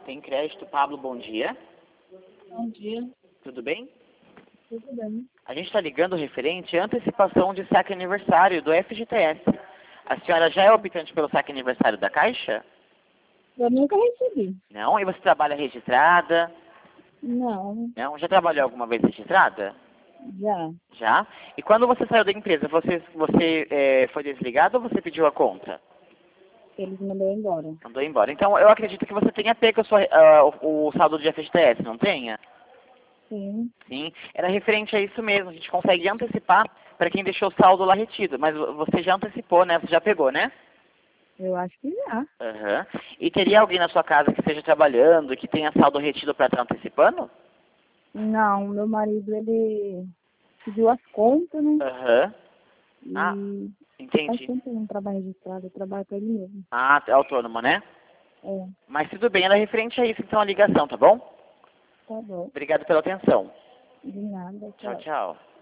Tem Crédito. Pablo, bom dia. Bom dia, Tudo bem? tudo bem? A gente está ligando referente à antecipação de saque aniversário do FGTS. A senhora já é optante pelo saque aniversário da Caixa? Eu nunca recebi. Não? E você trabalha registrada? Não, Não? Já trabalhou alguma vez registrada? já. Já? E quando você saiu da empresa, você foi desligado ou você pediu a conta? Eles mandaram embora. Mandou embora. Então, eu acredito que você tenha pego o saldo de FGTS, não tenha? Sim, Sim. Era referente a isso mesmo. A gente consegue antecipar para quem deixou o saldo lá retido. Mas você já antecipou, né? Você já pegou, né? eu acho que já. Aham. E teria alguém na sua casa que esteja trabalhando e que tenha saldo retido para estar antecipando? Não, meu marido, ele pediu as contas, né? Aham. Ah, E faz entendi. tempo que eu não trabalho registrado, eu trabalho com ele mesmo. Ah, é autônomo, né? É, Mas tudo bem, era referente a isso, então, a ligação, tá bom? tá bom. Obrigado pela atenção. De nada, Tchau, tchau. tchau.